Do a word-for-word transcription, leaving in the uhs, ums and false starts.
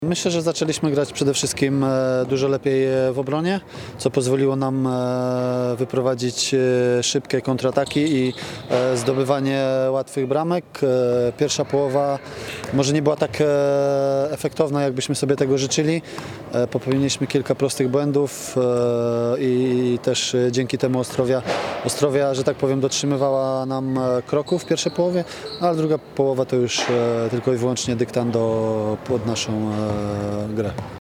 Myślę, że zaczęliśmy grać przede wszystkim dużo lepiej w obronie, co pozwoliło nam wyprowadzić szybkie kontrataki i zdobywanie łatwych bramek. Pierwsza połowa może nie była tak efektowna, jakbyśmy sobie tego życzyli. Popełniliśmy kilka prostych błędów i też dzięki temu Ostrowia, Ostrowia, że tak powiem, dotrzymywała nam kroku w pierwszej połowie, ale druga połowa to już tylko i wyłącznie dyktando pod naszą grę.